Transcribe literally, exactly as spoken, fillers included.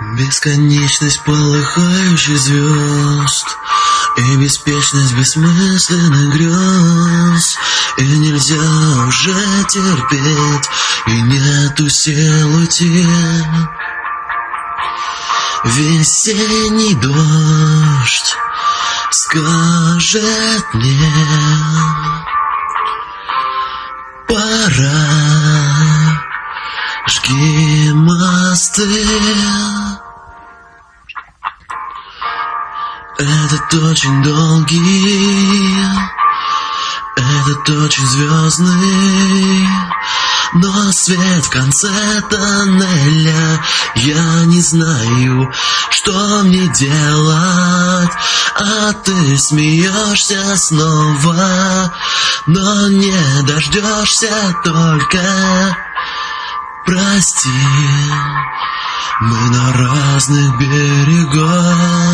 Бесконечность полыхающих звезд и беспечность бессмысленных грез. И нельзя уже терпеть, и нету сил уйти. Весенний дождь скажет мне: пора, жги мосты. Этот очень долгий, этот очень звездный, но свет в конце тоннеля. Я не знаю, что мне делать, а ты смеешься снова, но не дождешься только. Прости, мы на разных берегах.